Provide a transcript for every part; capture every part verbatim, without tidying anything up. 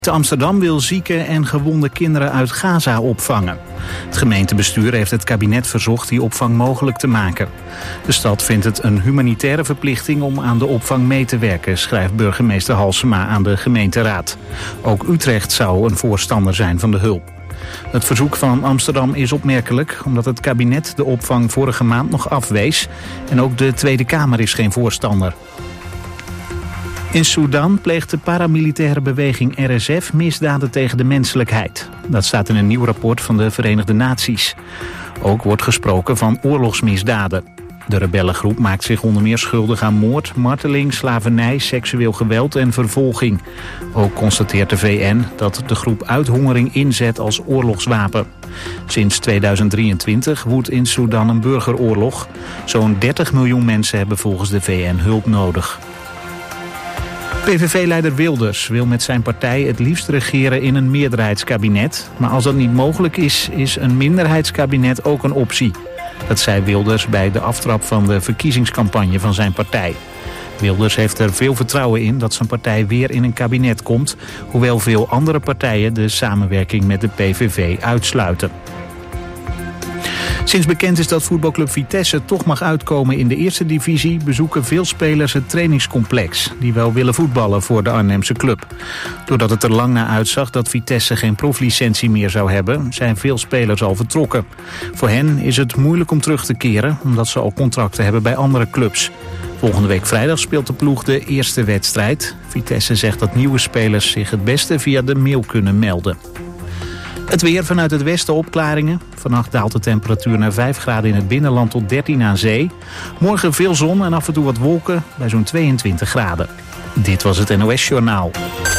Amsterdam wil zieke en gewonde kinderen uit Gaza opvangen. Het gemeentebestuur heeft het kabinet verzocht die opvang mogelijk te maken. De stad vindt het een humanitaire verplichting om aan de opvang mee te werken, schrijft burgemeester Halsema aan de gemeenteraad. Ook Utrecht zou een voorstander zijn van de hulp. Het verzoek van Amsterdam is opmerkelijk omdat het kabinet de opvang vorige maand nog afwees en ook de Tweede Kamer is geen voorstander. In Sudan pleegt de paramilitaire beweging R S F misdaden tegen de menselijkheid. Dat staat in een nieuw rapport van de Verenigde Naties. Ook wordt gesproken van oorlogsmisdaden. De rebellengroep maakt zich onder meer schuldig aan moord, marteling, slavernij, seksueel geweld en vervolging. Ook constateert de V N dat de groep uithongering inzet als oorlogswapen. Sinds tweeduizend drieëntwintig woedt in Sudan een burgeroorlog. Zo'n dertig miljoen mensen hebben volgens de V N hulp nodig. P V V-leider Wilders wil met zijn partij het liefst regeren in een meerderheidskabinet. Maar als dat niet mogelijk is, is een minderheidskabinet ook een optie. Dat zei Wilders bij de aftrap van de verkiezingscampagne van zijn partij. Wilders heeft er veel vertrouwen in dat zijn partij weer in een kabinet komt, hoewel veel andere partijen de samenwerking met de P V V uitsluiten. Sinds bekend is dat voetbalclub Vitesse toch mag uitkomen in de eerste divisie, bezoeken veel spelers het trainingscomplex, die wel willen voetballen voor de Arnhemse club. Doordat het er lang naar uitzag dat Vitesse geen proflicentie meer zou hebben, zijn veel spelers al vertrokken. Voor hen is het moeilijk om terug te keren, omdat ze al contracten hebben bij andere clubs. Volgende week vrijdag speelt de ploeg de eerste wedstrijd. Vitesse zegt dat nieuwe spelers zich het beste via de mail kunnen melden. Het weer vanuit het westen opklaringen. Vannacht daalt de temperatuur naar vijf graden in het binnenland tot dertien aan zee. Morgen veel zon en af en toe wat wolken bij zo'n tweeëntwintig graden. Dit was het N O S-journaal.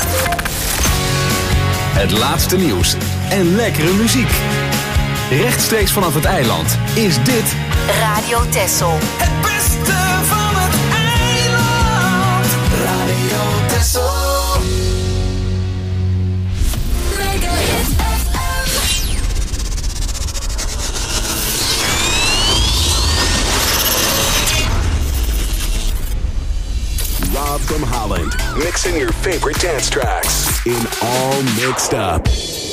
Het laatste nieuws en lekkere muziek. Rechtstreeks vanaf het eiland is dit Radio Texel. Het beste van het eiland. Radio Texel. Rob from Holland, mixing your favorite dance tracks in All Mixed Up.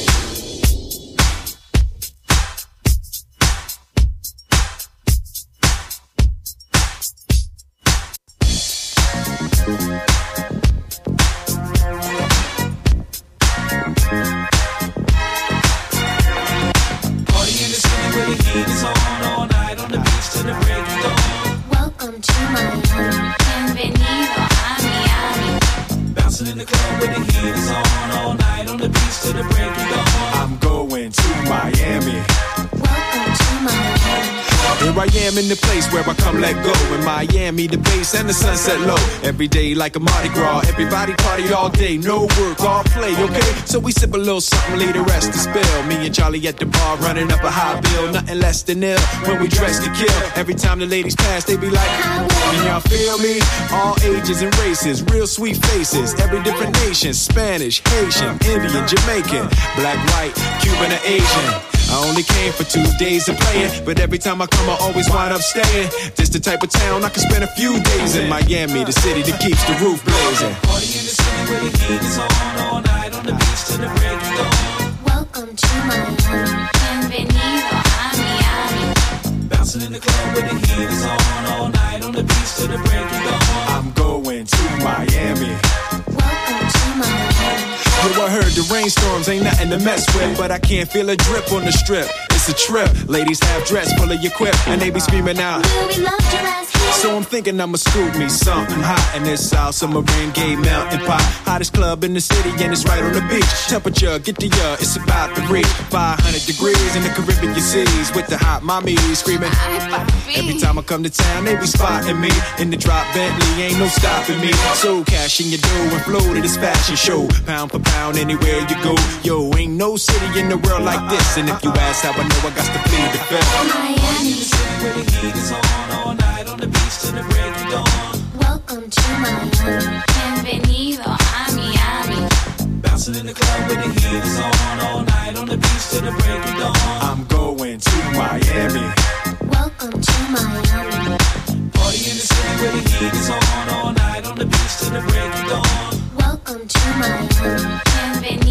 Party in the city where the heat is on all night on the beach till the break of dawn. Welcome to Miami. Bienvenido a Miami. Bouncing in the club where the heat is on all night on the beach till the break of dawn. I'm going to Miami. Welcome to Miami. Here I am in the place where I come let go. In Miami, the bass and the sunset low. Every day like a Mardi Gras. Everybody party all day. No work, all play, okay? So we sip a little something, leave the rest to spill. Me and Charlie at the bar running up a high bill. Nothing less than ill when we dress to kill. Every time the ladies pass, they be like, can y'all feel me? All ages and races, real sweet faces. Every different nation, Spanish, Haitian, Indian, Jamaican, black, white, Cuban, or Asian. I only came for two days of playing, but every time I come I always wind up staying. This the type of town I can spend a few days in. Miami, the city that keeps the roof blazing. Party in the city where the heat is on all night on the beach till the break of dawn. Welcome to Miami. Bienvenido a Miami. Bouncing in the club where the heat is on all night on the beach till the break of dawn. I'm going to Miami. Welcome to Miami. Yo, I heard the rainstorms ain't nothing to mess with, but I can't feel a drip on the strip. It's a trip. Ladies have dress full of your quip, and they be screaming out, Will we love your ass here? so I'm thinking I'ma scoop me something hot in this South Submarine Gay Mountain Pot. Hottest club in the city, and it's right on the beach. Temperature, get the uh, it's about to reach five hundred degrees in the Caribbean seas with the hot mommy screaming. Every time I come to town, they be spotting me in the drop Bentley, ain't no stopping me. So cash in your dough and flow to this fashion show, pound for pound anywhere you go. Yo, ain't no city in the world like this, and if you ask how I know, I got to plead the fifth. Miami. Where the heat is on all night on the beach till the break of dawn. Welcome to Miami. Bienvenido a Miami. Bouncing in the club where the heat is on all night on the beach till the break of dawn. I'm going to Miami. Welcome to Miami. Party in the city where the heat is on all night on the beach till the break of dawn. Welcome to Miami. Bienvenido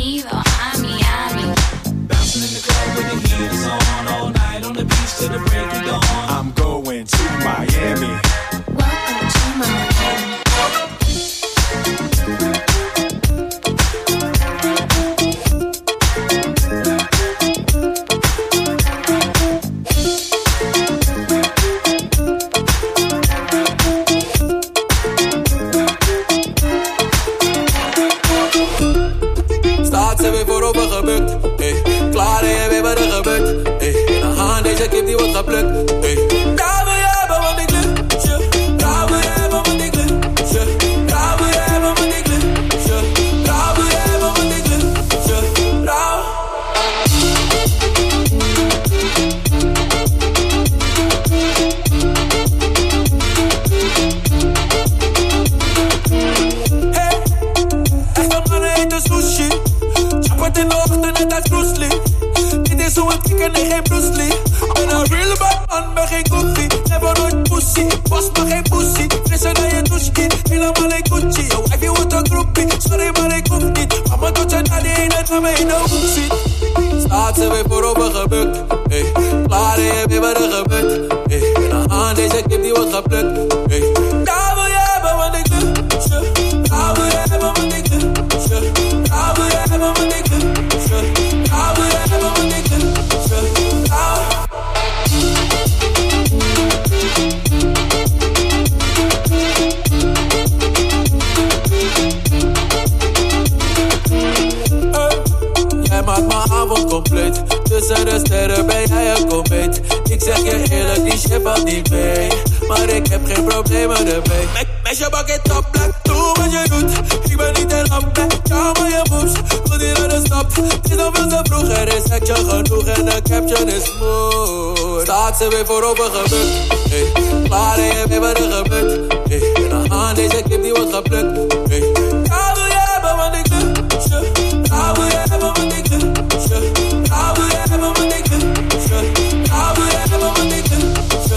het in de ochtend net als Bruce Lee. Dit is hoe het kicken en geen Bruce Lee. Ben een real bad man, ben geen goofy. Never nooit pussy, was maar geen pussy. Frisser dan je douche, helemaal een Gucci. Je wifey wordt een groepie, sorry maar ik hoef niet. Mama doet je naar die ene, naar me in de hoek ziet. Staat ze weer voorover gebukt, hey. Klaar en je weet wat er gebeurt, hey. En aan deze kip die wordt geplukt, hey. Daar wil je hebben wat ik doe, daar wil je hebben wat ik doe, daar wil je hebben wat ik doe, daar wil je hebben wat ik doe, jij maakt mijn avond compleet. Tussen de sterren ben jij een komeet. Ik zeg je eerlijk, die shit valt niet mee. Maar ik heb geen problemen ermee. Meisje bak het op, black, doe wat je doet. Ik ben niet een lamp, jou maar je moves. Wil die naar de stap, het is nog veel te vroeg. Er is action genoeg en de caption is smooth. Staat ze weer voorover gebukt, hey. Klaar en je weet wat er gebeurt, hey. En aan deze kip die wordt geplukt, hey. Daar wil je hebben wat ik doe, daar wil je hebben wat ik doe, daar wil je hebben wat ik doe, daar wil je hebben wat ik doe,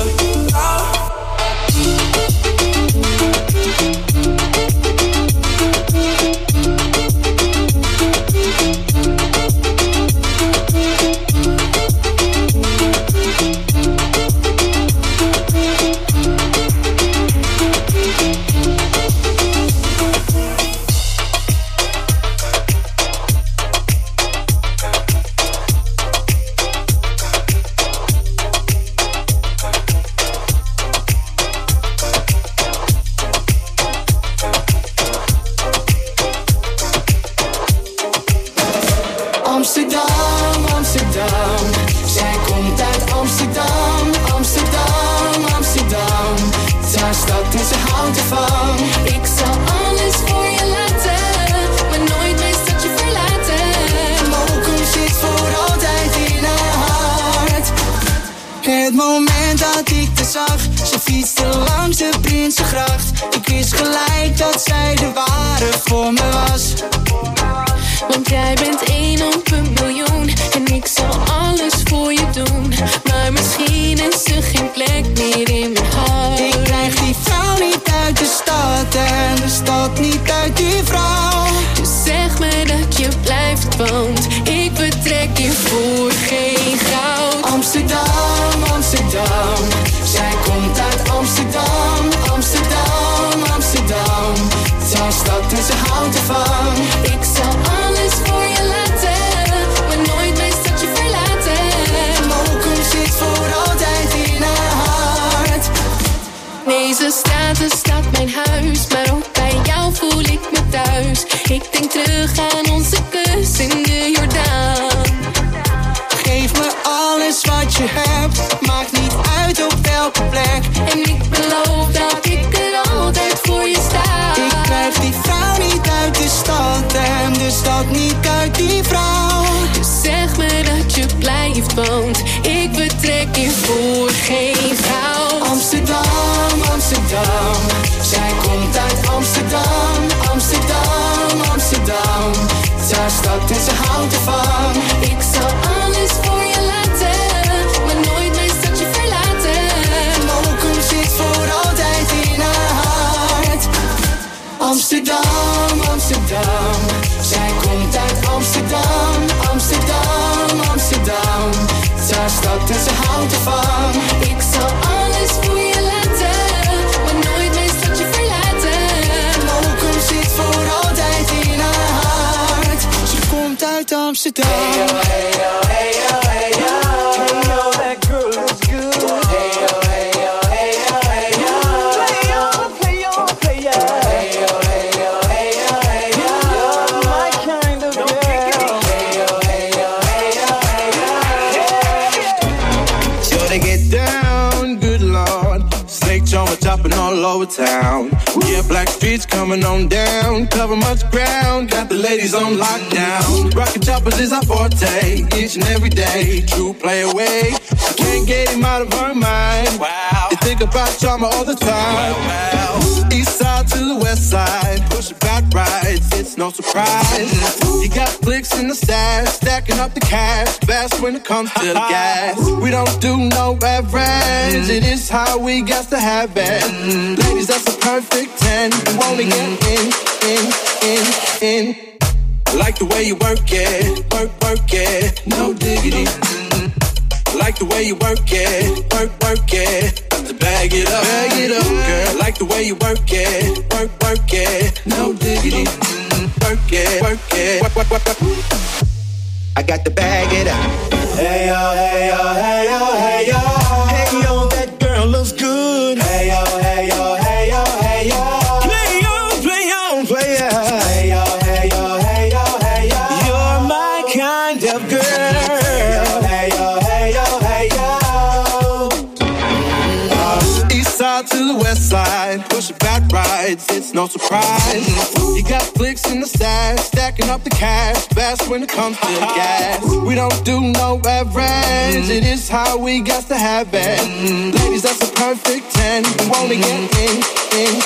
Amsterdam, Amsterdam. Zij komt uit Amsterdam, Amsterdam, Amsterdam. Haar stad en ze houdt ervan. Ik zal alles voor je laten, maar nooit mijn stadje verlaten. Mokum zit voor altijd in haar hart. Het moment dat ik te zag, ze fietste langs de Prinsengracht. Ik wist gelijk dat zij de ware voor me was. Want jij bent één op een miljoen en ik zal alles voor je doen. Maar misschien is er geen plek meer in mijn hart. Ik krijg die vrouw niet uit de stad en de stad niet uit die vrouw. Dus zeg me dat je blijft, want ik vertrek hier voor geen goud. Amsterdam, Amsterdam. Zij komt uit Amsterdam, Amsterdam, Amsterdam. Haar stad en ze houdt ervan. Ik zal alles voor je laten, maar nooit mijn stadje verlaten. Mokum zit voor altijd in haar hart. Deze straat is stad mijn huis, maar ook bij jou voel ik me thuis. Ik denk terug aan onze kus in de Jordaan. Geef me alles wat je hebt, maakt niet uit op welke plek. En ik beloof dat ik er altijd voor je sta. Ik krijg die vrouw niet uit de stad en de stad niet uit die vrouw. Dus zeg me dat je blijft, want ik vertrek hier voor geen goud. Amsterdam, Amsterdam. Zij komt uit Amsterdam, Amsterdam, Amsterdam. Haar stad en ze houdt ervan. Ik zal alles voor je laten, maar nooit mijn stadje verlaten. Mokum zit voor altijd in haar hart. Amsterdam, Amsterdam. Zij komt uit Amsterdam, Amsterdam, Amsterdam. Haar stad en ze houdt ervan. Ik zal alles voor je laten, maar nooit mijn stadje verlaten. Mokum zit voor altijd in haar hart. Ze komt uit Amsterdam. Hey yo, hey yo, hey yo, hey yo. Hey yo, that girl is good. Hey yo, hey yo, hey yo, hey yo. Play on, play on, play on. Hey yo, hey yo, hey yo, hey yo. You're my kind of girl. Hey yo, hey yo, hey yo, hey yo. Sure they get down, good lord. Snake charmer chopping all over town. Yeah, black streets coming on down. Cover much ground, got the ladies on lockdown. Rockin' choppers is our forte, each and every day. True play away, can't get him out of her mind. Wow. You think about drama all the time. East side to the west side, push it back rides, it's no surprise. You got flicks in the stash, stacking up the cash, fast when it comes to the gas. We don't do no average, it is how we got to have it. Ladies, that's a perfect ten. You wanna get in, in, in, in. I like the way you work it, work, work it, no diggity. I like the way you work it, work, work it, got to bag it up, bag it up, girl. I like the way you work it, work, work it, no diggity. Work it, work it, work, work, work, work. I got to bag it up. Hey yo, hey yo, hey yo, hey yo, hey yo, that girl looks good. Hey yo, hey yo, hey yo, hey yo, play on, play on, play on. Hey yo, hey yo, hey yo, hey yo, you're my kind of girl. Hey yo, hey yo, hey yo, hey yo. East side to the west side, push it back rides, it's no surprise. You got flicks in the stash, stacking up the cash, fast when it comes to the gas. We don't do no average, it is how we got to have it. Ladies, that's a perfect ten. You wanna get in, in.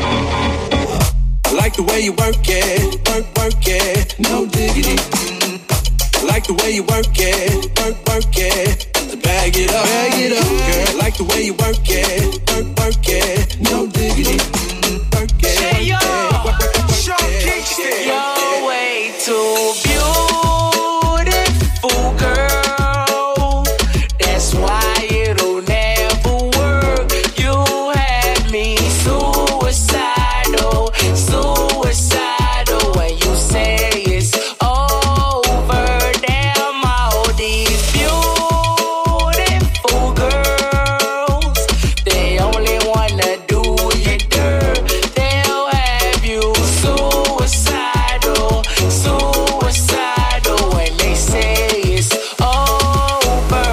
I like the way you work it, work, work it, no diggity. I like the way you work it, work, work it, to bag it up, bag it up, girl. I like the way you work it, work, work it, no diggity. Work it, work it, work it, work it. You're way too beautiful, girl. That's why it'll never work. You had me suicidal, suicidal when you say it's over. Damn, all these beautiful girls, they only wanna do you dirt. They'll have you suicidal, suicidal when they say it's over.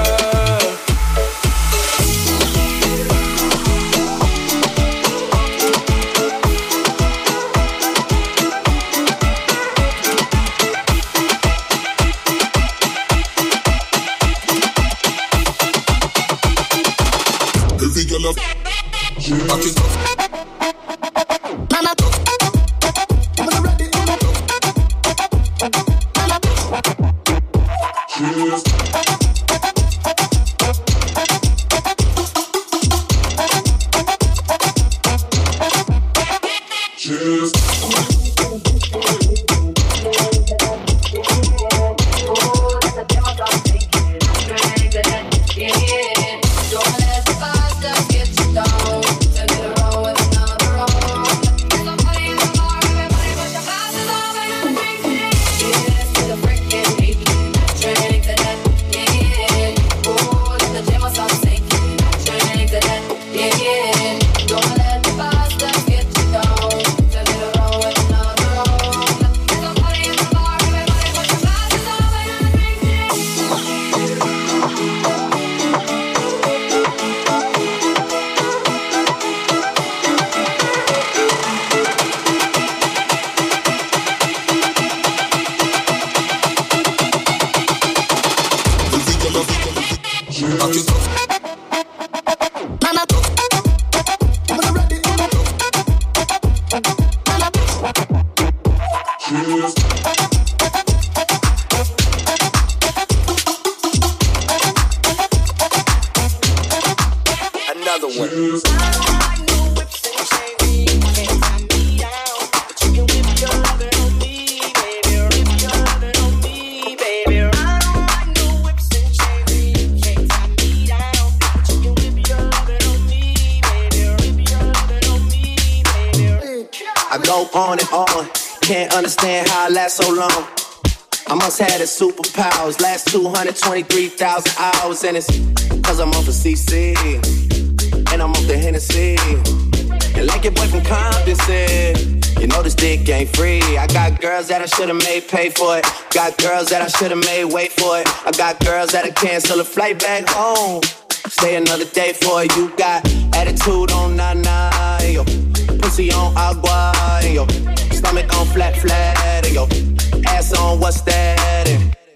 Another one. I go on and on, can't understand how I last so long. I must have the superpowers, last two hundred twenty-three thousand hours, and it's cause I'm off the C C, and I'm off the Hennessy. And like your boy from Compton said, you know this dick ain't free. I got girls that I should've made pay for it. Got girls that I should've made wait for it. I got girls that'll cancel a flight back home, stay another day for it. You got attitude on nana, yo. Pussy on agua, and yo. Stomach on flat, flat, and yo. Ass on what's that, and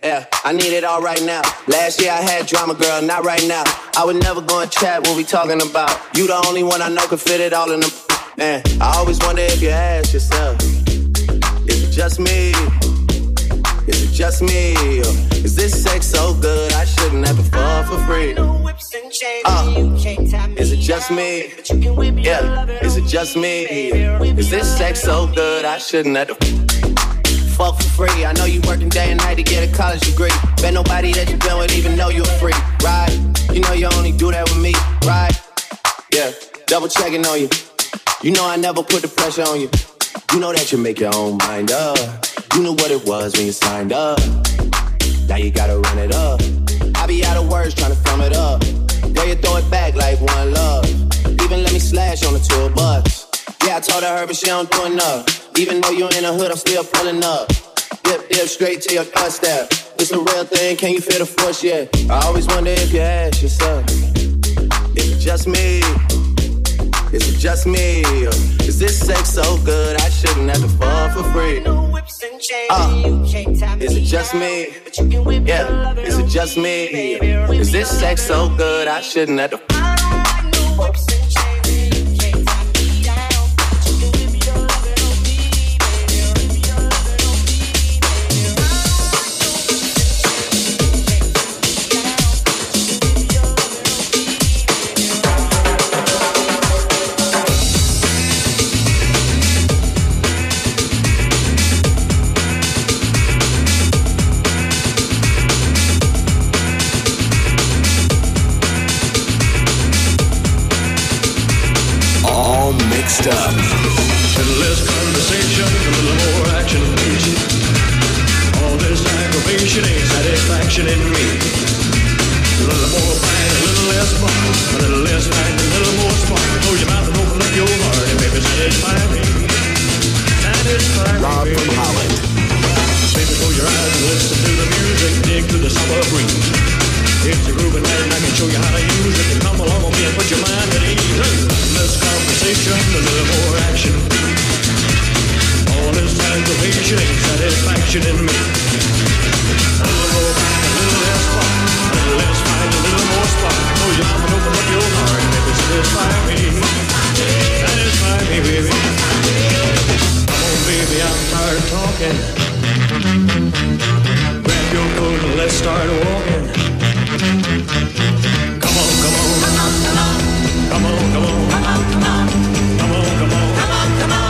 Yeah, I need it all right now. Last year I had drama, girl, not right now. I would never go and chat what we talking about. You the only one I know can fit it all in them. Man, I always wonder if you ask yourself, is it just me? Is it just me? Or is this sex so good I shouldn't have to fall for free? Uh, is it just me? Yeah, is it just me? Is this sex so good I shouldn't have to fuck for free? I know you working day and night to get a college degree. Bet nobody that you been with even know you're free, right? You know you only do that with me, right? Yeah, double checking on you. You know I never put the pressure on you. You know that you make your own mind up. You knew what it was when you signed up. Now you gotta run it up. I be out of words trying to thumb it up. Girl, you throw it back like one love. Even let me slash on the tour bus. Yeah, I told her, but she don't do enough. Even though you in the hood, I'm still pulling up. Dip, dip, straight to your doorstep. It's a real thing, can you feel the force yet? I always wonder if you ask yourself, is it just me? Is it just me? Or is this sex so good I shouldn't have to fall for free? Uh, is it just me? Yeah, is it just me? Is this sex so good I shouldn't have to Mixed up. A little less conversation, a little more action, please. All this aggravation ain't satisfaction in me. A little more fight, a little less fun. A little less fight, a little more spark. Close your mouth and open up your heart and baby satisfy me. Satisfy me. Rob from Holland. Baby, close your eyes and listen to the music. Dig to the summer breeze. It's a groovy night and I can show you how to use it. Come along with me and put your mind at ease. Less conversation, a little more action. All this aggravation ain't satisfaction in me. A little more fight, a little less fun. A little less fight, a little more spark. Know you mama, open up your heart and baby satisfy me. Satisfy me, baby. Come on, baby, I'm tired of talking. Grab your coat and let's start walking. Come on, come on. Come on, come on. Come on, come on. Come on, come on. Come on, come on. Come on, come on.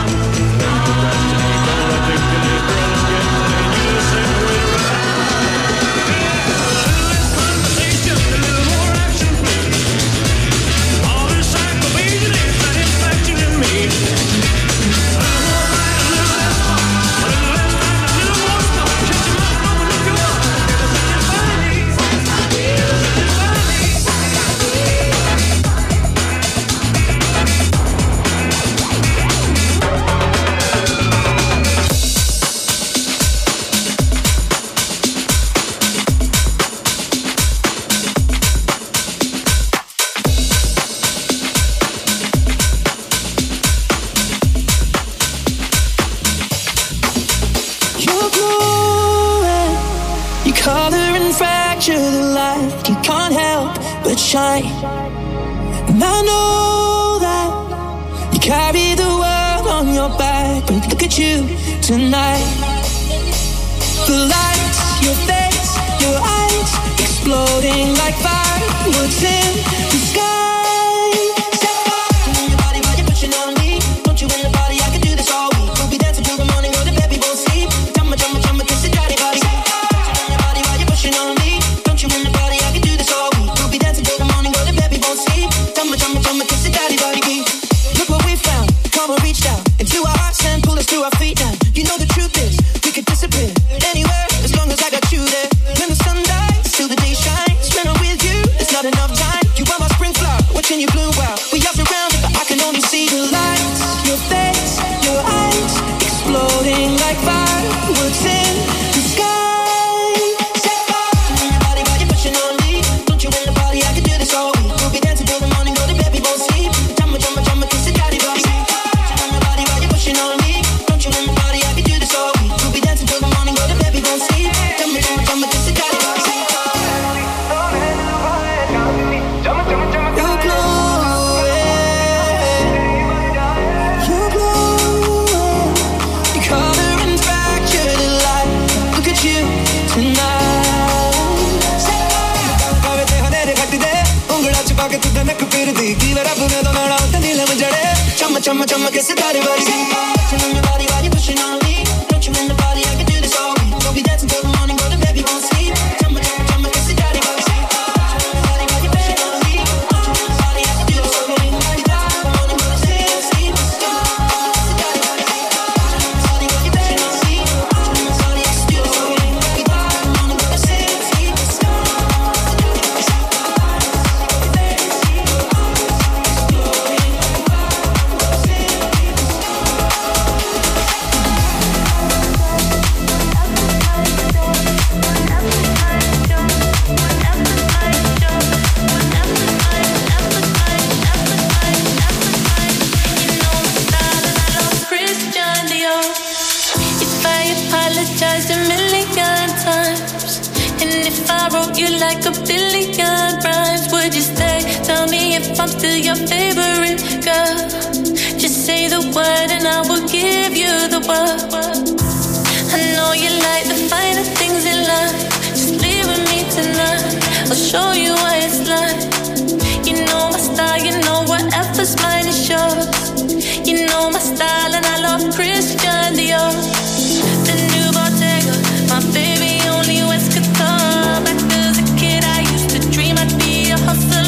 Shine. And I know that you carry the world on your back, but look at you tonight. The lights, your face, your eyes, exploding like fireworks in the sky. Set fire to your body while you're pushing on me. Don't you in the body, I can do this all week. We'll be dancing till the morning, or the baby won't sleep. Jumma, jumma, jumma, kiss it, daddy body. Set fire to your body while you're pushing on me. Don't you in the body, I can do this all week. We'll be dancing till the morning, or the baby won't sleep. Jumma, jumma, jumma, kiss it, daddy body. Look what we found. Come on, reach down into our hearts and pull us to our feet now. You know the truth is we could disappear anywhere as long मैं फिरदी की मेरा बुने तो मेरा उठ नीले मुझे चम चम चम के सितारे बरसी touching on your body while you pushing on me touch me in the body I can do this all week we'll be dancing till the morning but the baby won't sleep chum chum chum के सितारे बरसी I'm still your favorite girl. Just say the word and I will give you the world. I know you like the finer things in life. Just leave with me tonight. I'll show you what it's like. You know my style, you know whatever's mine is yours. You know my style and I love Christian Dior. The new Bottega, my baby only wears couture. Back as a kid I used to dream I'd be a hustler.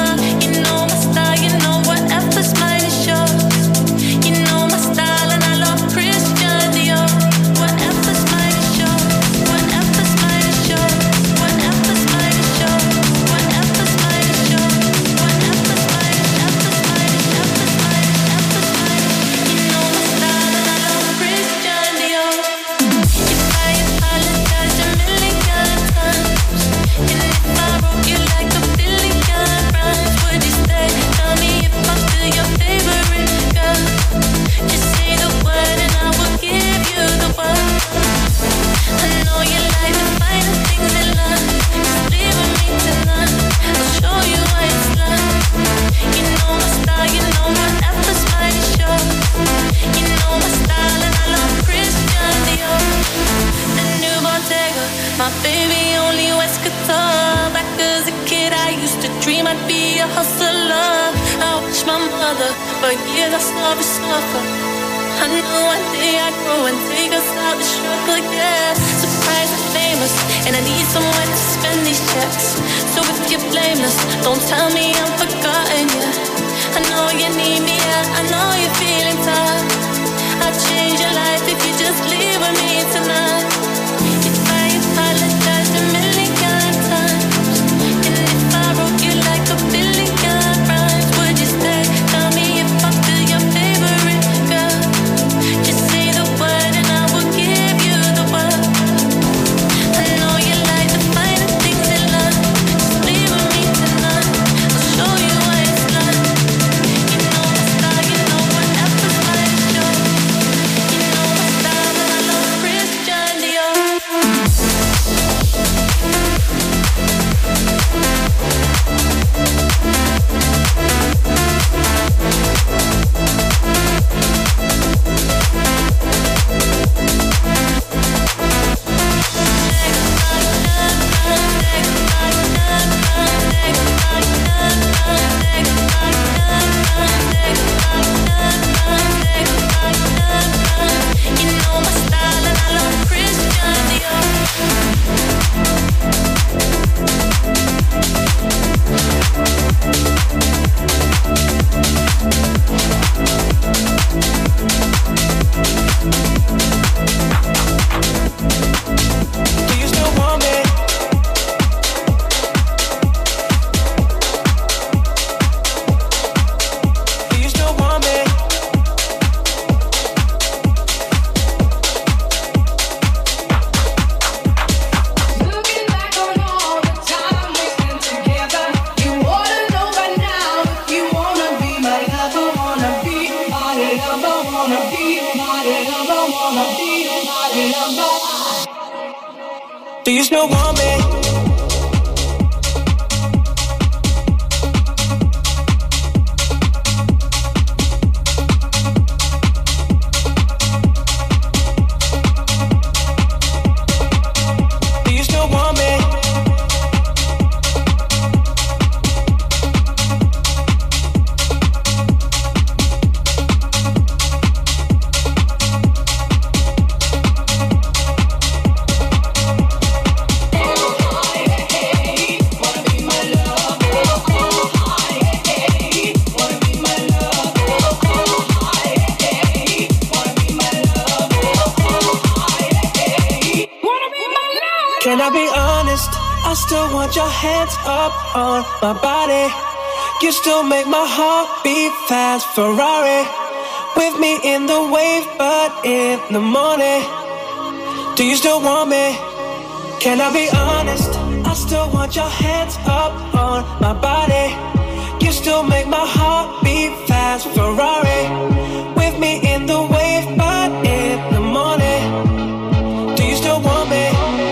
My baby only wears couture. Back as a kid I used to dream I'd be a hustler. I watched my mother, for years I saw her suffer. I knew one day I'd grow and take us out the struggle, yeah. Surprised and famous, and I need somewhere to spend these checks. So if you're blameless, don't tell me I'm forgotten, yeah. I know you need me, yeah, I know you're feeling tired. I'll change your life if you just leave with me tonight. Apologized a million times. And if I wrote you like a billion rhymes, would you stay? Tell me if I'm still your favorite girl. Just say the word and I will give you the world. I know you like the finer things in life. Just leave with me tonight. I'll show you what it's like. You know my style, you know whatever's mine is yours. You know my style and I love Christian Dior. Do you still want me? Do you still want me? Can I be honest? I still want your hands up on my body. You still make my heart beat fast. Ferrari with me in the wave, but in the morning. Do you still want me? Can I be honest? I still want your hands up on my body. You still make my heart beat fast. Ferrari with me in the wave, but in the morning. Do you still want me?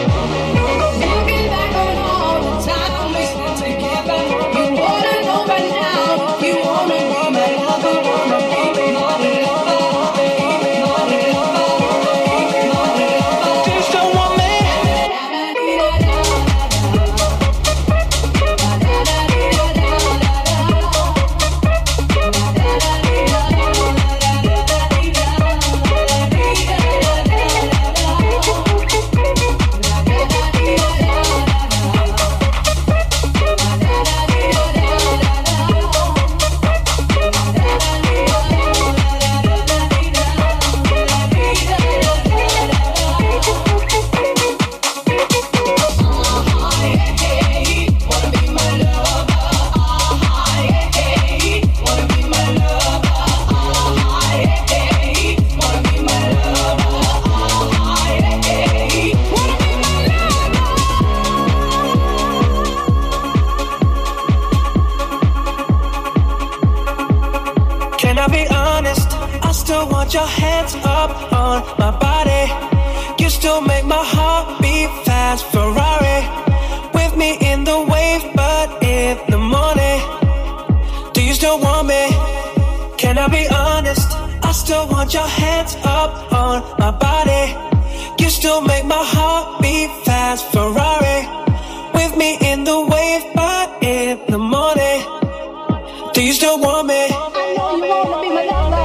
Your hands up on my body. You still make my heart beat fast. Ferrari with me in the wave, but in the morning. Do you still want me? Can I be honest? I still want your hands up on my body. You still make my heart beat fast. Ferrari with me in the wave, but in the morning. Do you still want me? I know you wanna be my lover.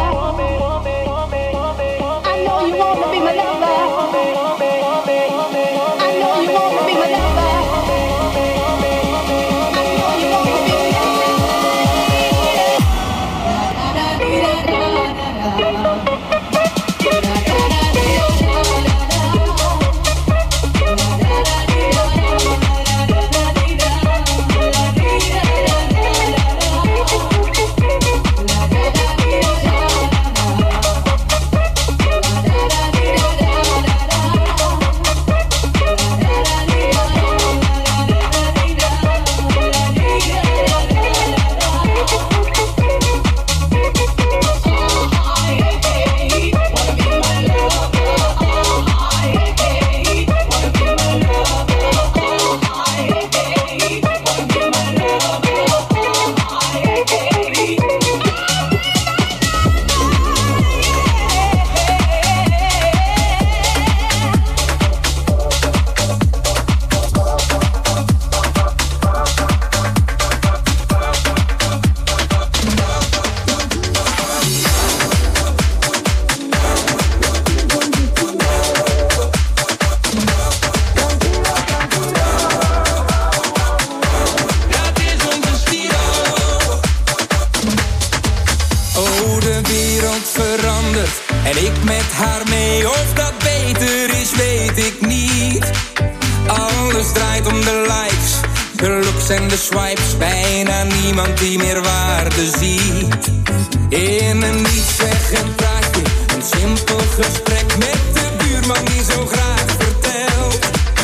En de swipes, bijna niemand die meer waarde ziet. In een niet zeggend praatje, een simpel gesprek met de buurman die zo graag vertelt.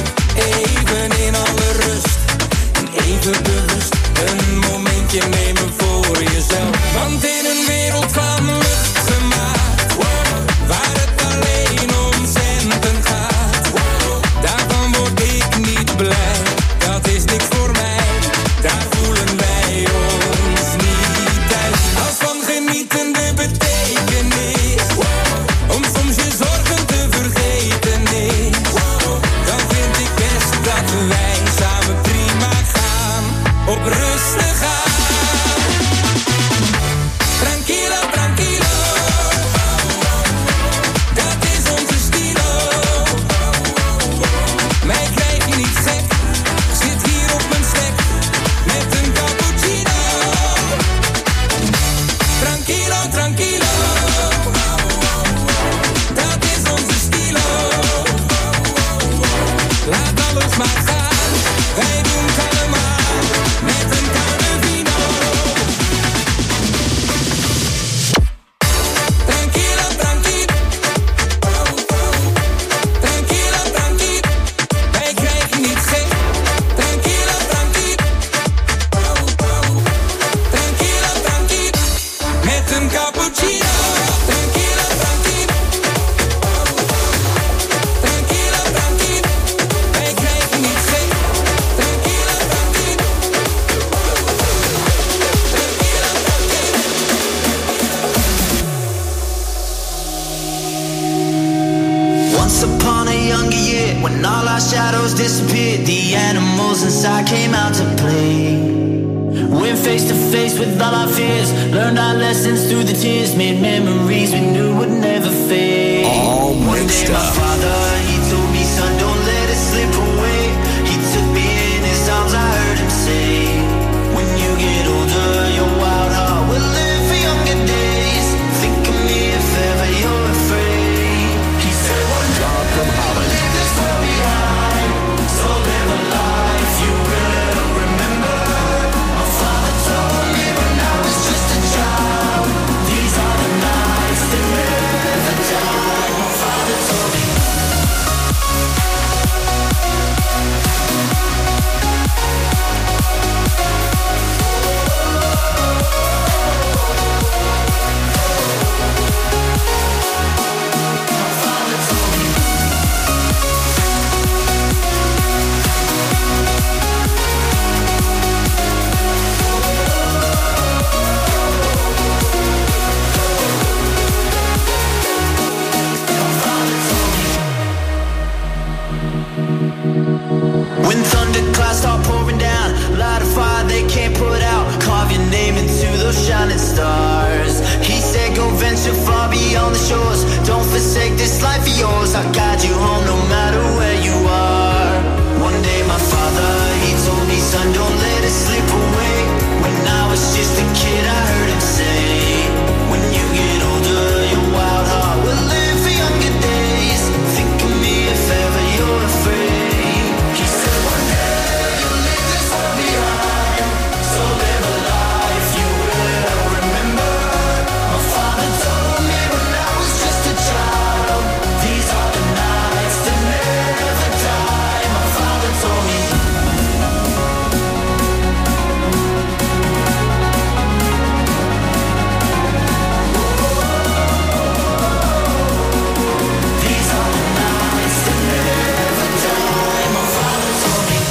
Even in alle rust, en even bewust, een momentje nemen voor jezelf. Want in een wereld van luchtgemaakt, waar het alleen om centen gaat, daarvan word ik niet blij, dat is niks voor mij. Daar voelen wij ons niet thuis. Als van genieten de betekenis, om soms je zorgen te vergeten is. Wij doen het allemaal met een koude vino. Tranquila, tranquila. Tranquila, tranquila. Wij krijgen niet gek. Tranquila, tranquila. Tranquila, tranquila. Met een cappuccino. Tranquila, tranquila. Tranquila, tranquila. Wij krijgen niet gek. Tranquila, tranquila. Tranquila, tranquila. Once upon a younger year, when all our shadows disappeared, the animals inside came out to play. Went face to face with all our fears, learned our lessons through the tears, made memories we knew would never fade. All One mixed day my up. father, he told me, son, don't let it slip away. He took me in his arms, I heard him say, when you get older, your wild heart will live for younger days. Think of me if ever you're afraid. He said, one day Rob from Holland. leave this world behind, so live a life you will remember. My father told me when I was just a child, these are the nights that never die. My father told me. When thunderclouds start pouring down, light a fire they can't put out, carve your name into those shining stars. He said go venture far beyond the shores, don't forsake this life of yours, I'll guide you home no matter where you are. One day my father, he told me, son, don't let it slip away. When I was just a kid I heard him say, when you get older your wild heart will live for younger days. Think of me if ever you're afraid. He said one day you'll leave this world behind, so live a life you will remember. My father told me when I was just a child, these are the nights that never die. My father told me. These are the nights that never die. My father told me.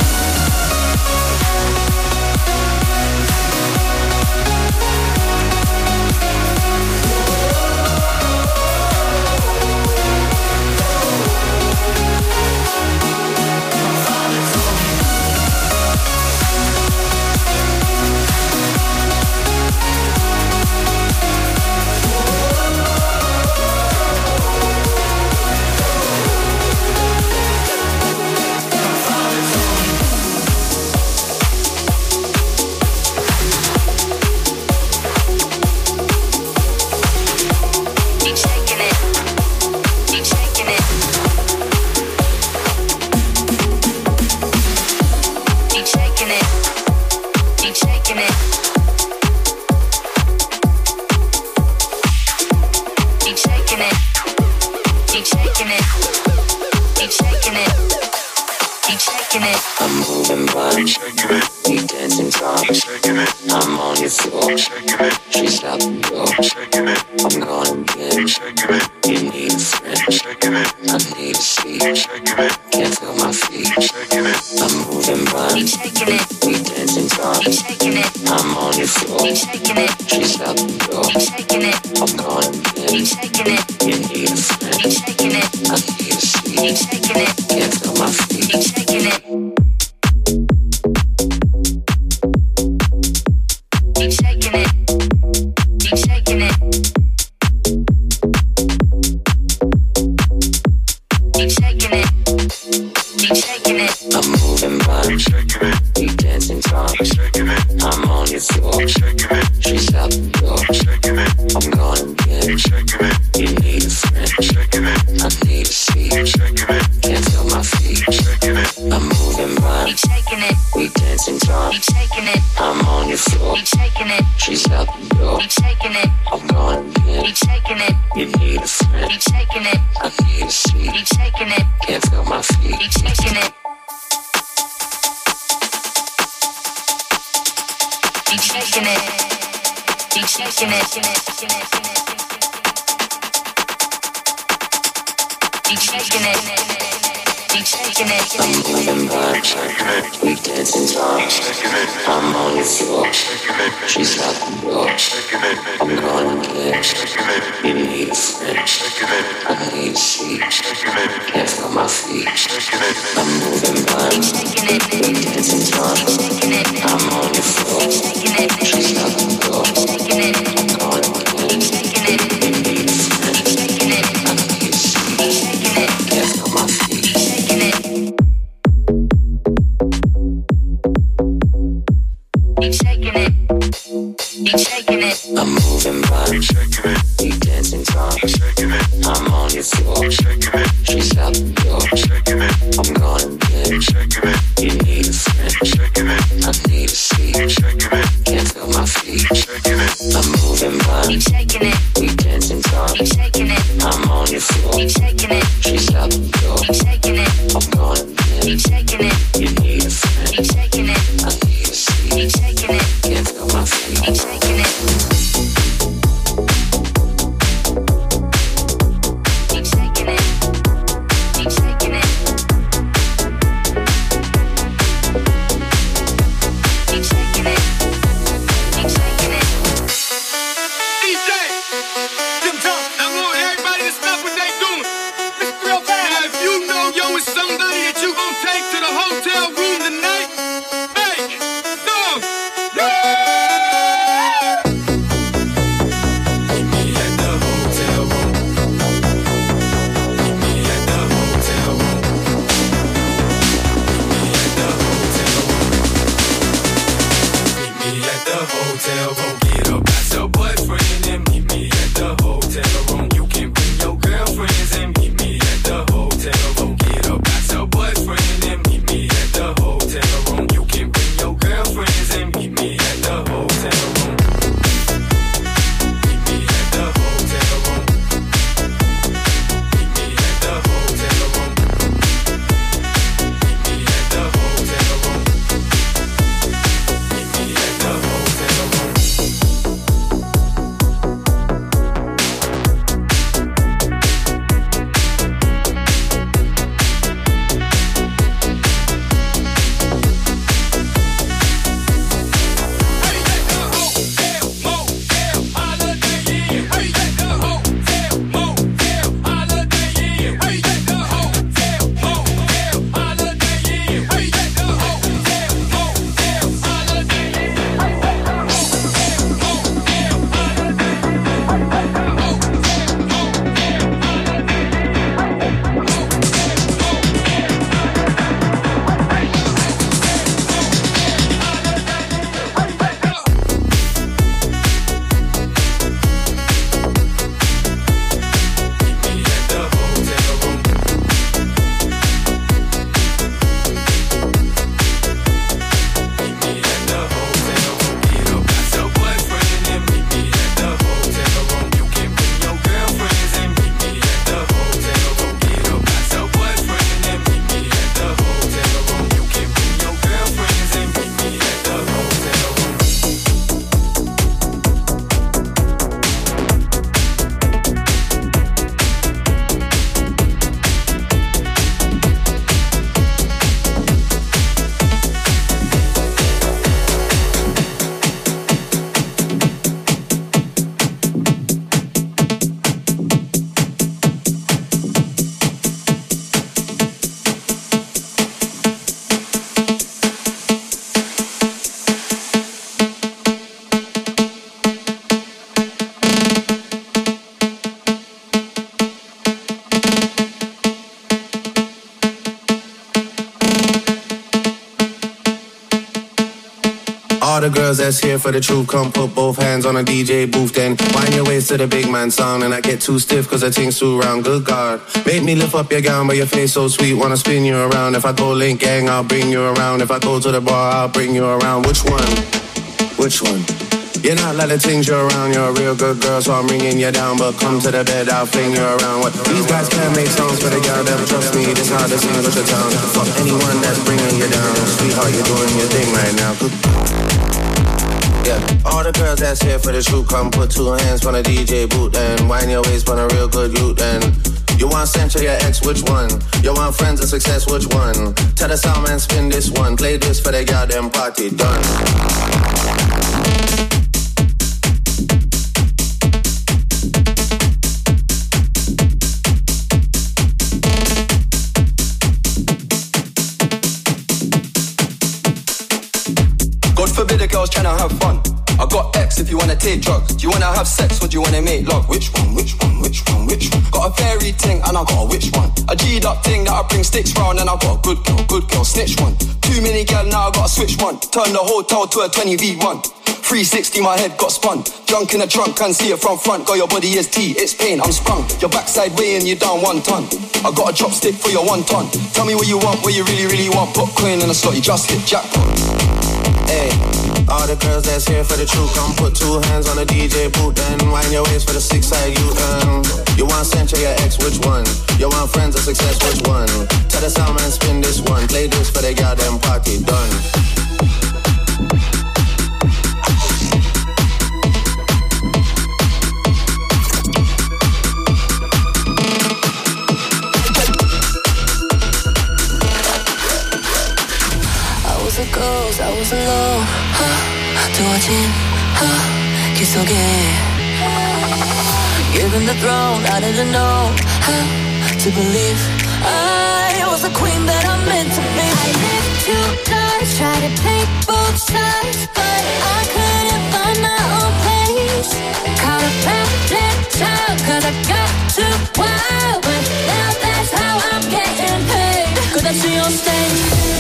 Keep shaking it, keep shaking it, keep shaking it, keep shaking it, keep shaking it, keep shaking it, keep shaking it, keep shaking it. I'm moving by, keep shaking it, keep dancing time, keep shaking it. I'm on your floor, keep shaking it. She's out the door, keep shaking it. I'm gone again, keep shaking it. You need a friend, keep shaking it. I need a seat, keep shaking it. Can't feel my feet, keep shaking it. I'm moving by, keep shaking it. Keep dancing time, keep shaking it. I'm on your floor, keep shaking it. She's out the door, keep shaking it. I'm gone again, keep shaking it. You need a friend, keep shaking it. I need a seat, keep shaking it. Can't feel my feet, keep shaking it. Keep shaking it, keep shaking it, keep shaking it, keep shaking it. I'm moving by, keep shaking it, keep dancing time, keep shaking it. I'm on your floor, keep shaking it. She's out the door, keep shaking it. I'm gone again, keep shaking it. You need a friend, keep shaking it. I need a seat, keep shaking it. Can't feel my feet, keep shaking it. I'm moving by, keep shaking shaking it. We dancing time. Keep shaking it. I'm on your floor. Keep shaking it. She's out the door. Keep shaking it. I'm gone again. Keep shaking it. You need a friend. Keep shaking it. I need a seat. Keep shaking it. Can't feel my feet. Keep shaking it. Keep shaking it. Keep shaking it. Keep shaking it. Keep shaking it. I'm moving by. We dancing time. I'm on your floor. She's out the door. I'm gone again. You need a friend. I need a seat. Can't feel my feet. I'm moving by. We dancing time. I'm on your floor. She's out the door. I'm gone again. You need a friend. I need a seat. Can't feel my feet. Keep shaking it. Keep shaking it. I'm moving by. We dancing time. I'm on your floor. She's out the door. I'm gone again. You need a friend. All the girls that's here for the truth, come put both hands on a D J booth, then wind your waist to the big man sound, and I get too stiff cause the thing's too round. Good God, make me lift up your gown, but your face so sweet, wanna spin you around. If I go link gang, I'll bring you around. If I go to the bar, I'll bring you around. Which one? Which one? You're not like the things you're around. You're a real good girl, so I'm bringing you down. But come to the bed, I'll fling you around. What? These guys can't make songs for the girl, them trust me. This how the scenes with your town. Fuck anyone that's bringing you down. Sweetheart, you're doing your thing right now. Good. Yeah, all the girls that's here for the shoot, come put two hands on a D J boot and wind your waist on a real good youth. And you want Sancho, your ex, which one? You want friends of success, which one? Tell the sound man, spin this one. Play this for the goddamn party, done. God forbid a girl's tryna have fun. I got X if you wanna take drugs. Do you wanna have sex or do you wanna make love? Which one, which one, which one, which one? Got a fairy ting and I got a which one? A G'd up ting that I bring sticks round and I got a good girl, good girl, snitch one. Too many gal now I got a switch one. Turn the hotel to a twenty V one. three sixty my head got spun. Junk in the trunk, can't see it from front. Got your body is T, it's pain, I'm sprung. Your backside weighing you down one ton. I got a chopstick for your one ton. Tell me what you want, what you really, really want. Put coin in a slot, you just hit jackpot. Hey, all the girls that's here for the truth, come put two hands on the D J boot, then wind your waist for the six side you. Um, you want Sancho, your ex, which one? You want friends of success, which one? Tell the sound man, spin this one. Play this for the goddamn party, done. I was alone. 두어진 길 속에 given the throne, I didn't know how to believe I was the queen that I'm meant to be. I lived two lives, tried to play both sides, but I couldn't find my own place. Caught a bad child, cause I got too wild, but now that's how I'm getting paid. Cause I see on stage.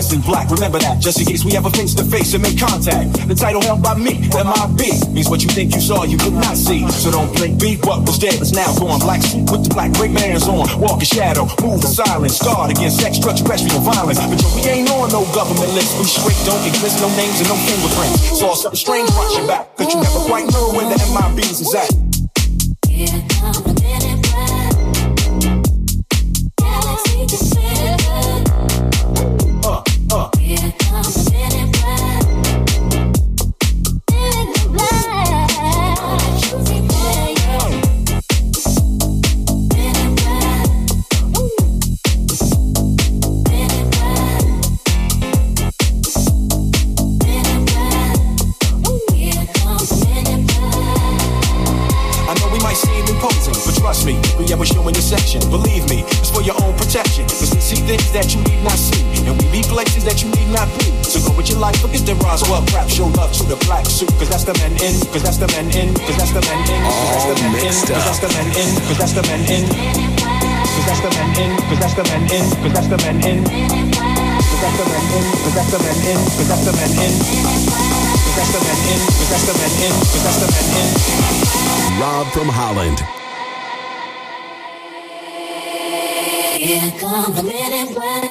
dressing black, remember that, just in case we ever face to face and make contact. The title held by me, M I B, means what you think you saw, you could not see. So don't blink, be what was dead is now gone. Black suit with the black Ray-Bans on, walk in shadow, move in silence, guard against extraterrestrial violence. But yo, we ain't on no government list, we straight don't exist, no names and no fingerprints. Saw something strange watch your back, cause you never quite know where the M I B's is at. Here comes the men in black. Galaxy Pacific. Uh, uh. Here comes the men in black. Men in black. Choosing player. Men in black. Men in black. Men in black. Here comes the men in black. I know we might seem imposing, but trust me, we ever show in your section. Believe me, it's for your own protection. Cause we see things that you need not see, and we be places that you need not be. So go with your life, forget the Roswell crap. Show love to the black suit, cause that's the men in, cause that's the men in, cause that's the men in, cause that's the men in, cause that's the men in, cause that's the men in, cause that's the men in, cause that's the men in, cause that's the men in, cause that's the men in, cause that's the men in, cause that's the men in, cause that's the men in, cause that's the men in, cause that's the men in. Rob from Holland. Here come the men in black.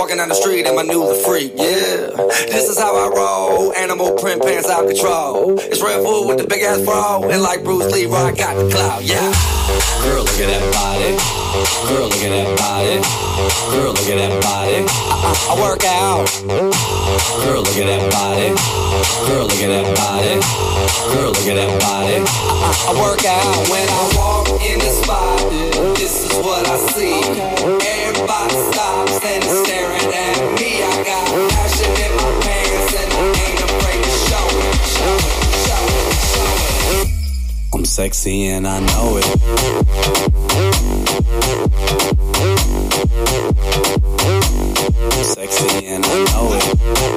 Walking down the street and my new the freak, yeah. This is how I roll. Animal print pants out control. It's Red Bull with the big ass bra. And like Bruce Lee, I got the clout, yeah. Girl, look at that body. Girl, look at that body. Girl, look at that body. I, I, I work out. Girl, look at that body. Girl, look at that body. Girl, look at that body. I, I, I work out when I walk in the spot. This is what I see. Everybody stops and is staring at me. I got passion in my pants and I ain't afraid to show it. Show it, show it, show it. I'm sexy and I know it. I'm sexy and I know it.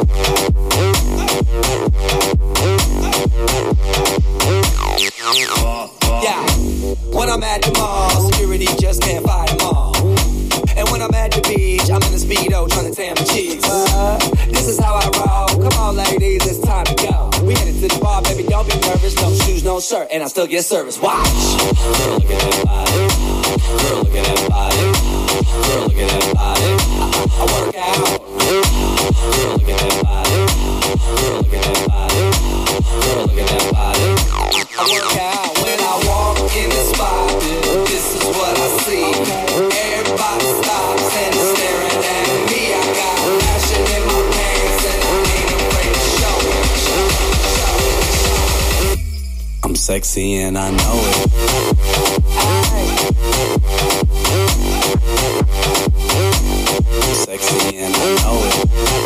Yeah, when I'm at the mall, security just can't fight them all. And when I'm at the beach, I'm in the Speedo trying to tan my cheeks. Uh, this is how I roll. Come on, ladies, it's time to go. We headed to the bar, baby, don't be nervous. No shoes, no shirt, and I still get service. Watch. Girl, look at that body. Girl, look at that body. Girl, look at that body. I, I, I work out. Girl, look at that body. Girl, look at that body. Girl, look at that body. I work out when I walk in the spot. This is what I see. Everybody stops and is staring at me. I got passion in my pants and I ain't afraid to show it. Show it, show it, show it. I'm sexy and I know it. I'm sexy and I know it.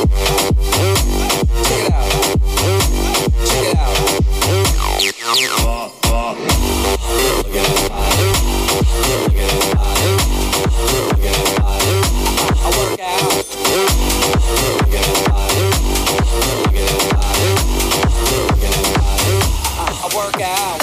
Check it out. Check it out. Oh, oh. Look at that body. Look at that body. Look at that body. I work out. Look at that body. Look at that body. Look at that body. I work out.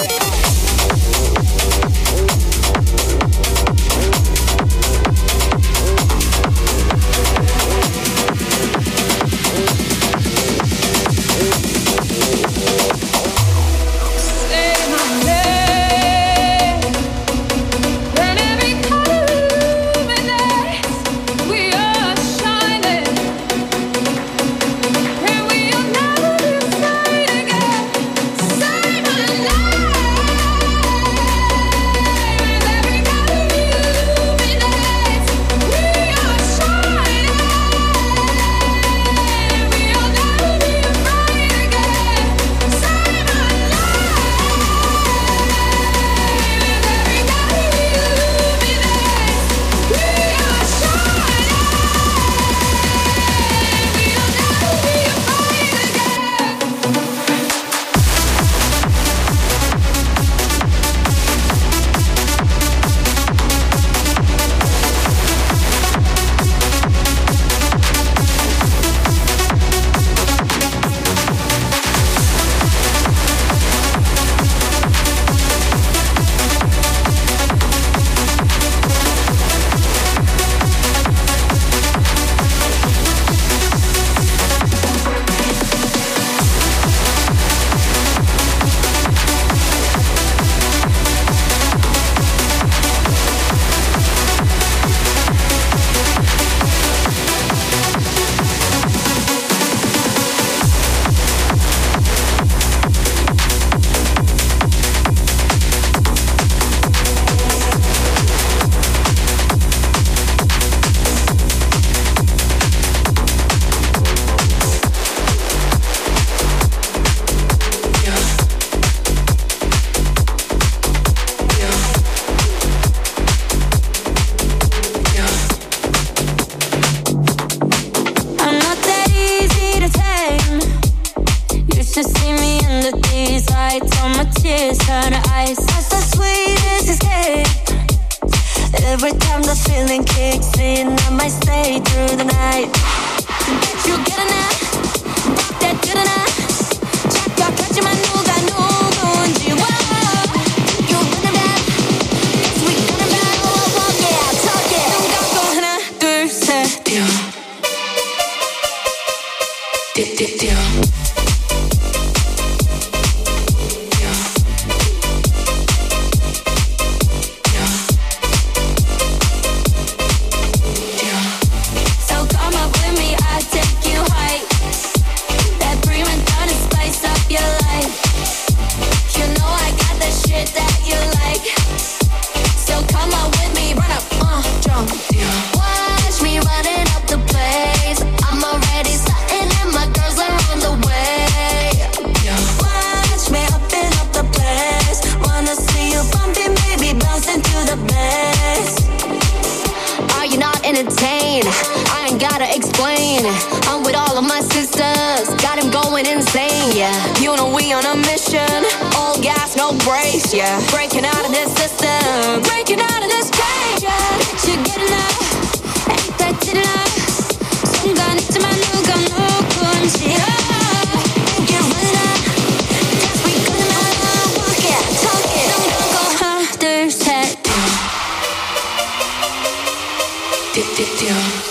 Every time the feeling kicks in, I might stay through the night. Bet you get enough, that good enough. 착각하지만 누가 누군지 와. You running back, yes we running back. Oh, walk it out, talk it. 눈 감고 하나, 둘, 셋, 뛰어. 뛰어, 뛰어, 뛰어. So come up with explain. I'm with all of my sisters, got him going insane, yeah. You know we on a mission, all gas, no brakes, yeah. Breaking out of this system, breaking out of this cage, yeah. You're getting up, ain't that enough? 순간 있지만 누가 누군지 You're running up, that's we gonna walk it, talk it. 하나, 둘, 셋. 띠띠띠